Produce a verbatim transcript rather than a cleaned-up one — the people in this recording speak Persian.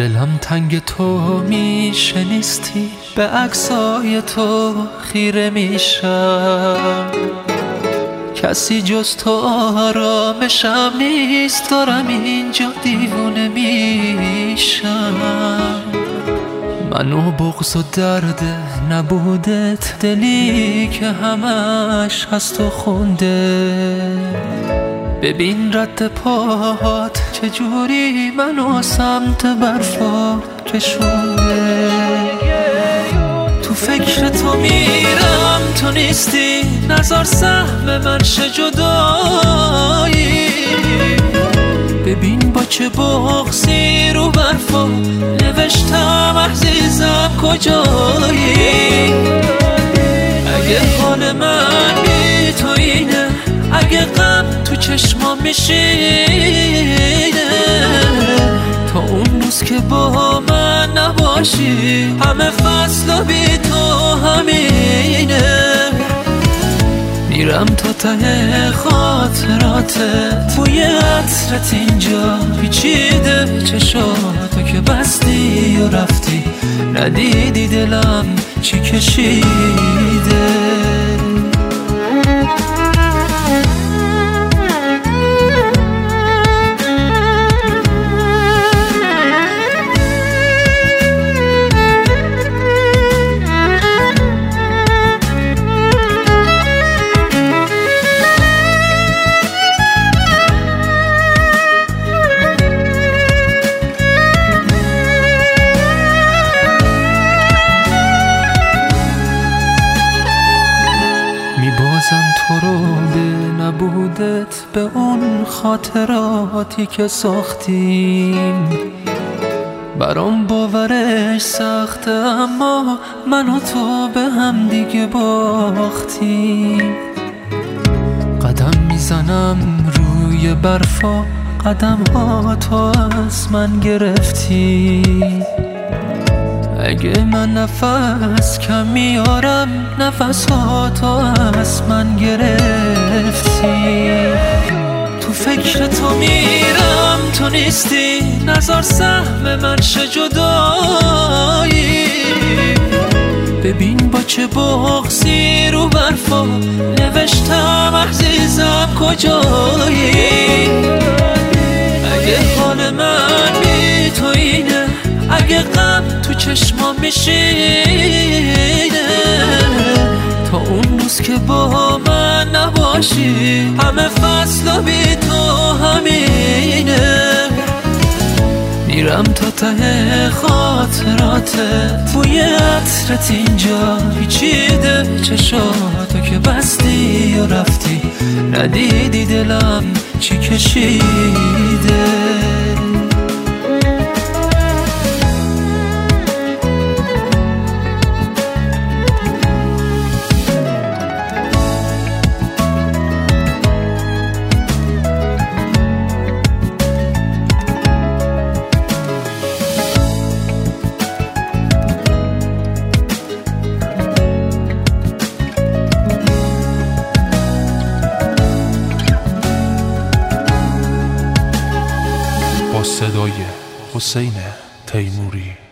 دلم تنگ تو میشه نیستی، به عکسای تو خیره میشم، کسی جز تو آرامشم نیست، دارم اینجا دیوونه میشم. من و بغض و درد نبودت، دلی که همش هست و خونده، ببین رد پاهات چجوری منو سمت برفا کشونده. تو فکر تو میرم تو نیستی، نزار سهم من شه جدایی، ببین با چه بغضی رو برفا نوشتم عزیزم کجایی. اگه حال من بی تو اینه، اگه غم تو چشمام میشینه، تا اون روز که با من نباشی همه فصل بی تو همینه. میرم تا ته خاطراتت، بوی عطرت اینجا پیچیده چشاتو که بستی و رفتی، ندیدی دلم چی کشیده. میبازم تو رو به نبودت، به اون خاطراتی که ساختیم، برام باورش سخته اما من و تو به هم دیگه باختیم. قدم میزنم روی برفا، قدم ها تو از من گرفتی، اگه من نفس کم میارم نفس ها تو از من گرفتی. تو فکر تو میرم تو نیستی، نزار سهم من شه جدایی، ببین با چه بغضی رو برفا نوشتم عزیزم کجایی. اگه حال من بی تو اینه، اگه غم تو چشمام میشینه، تا اون روز که با من نباشی همه فصل بی تو همینه. میرم تا ته خاطراتت، بوی عطرت اینجا پیچیده چشاتو که بستی و رفتی، ندیدی دلم چی کشیده. صدای حسین تیموری.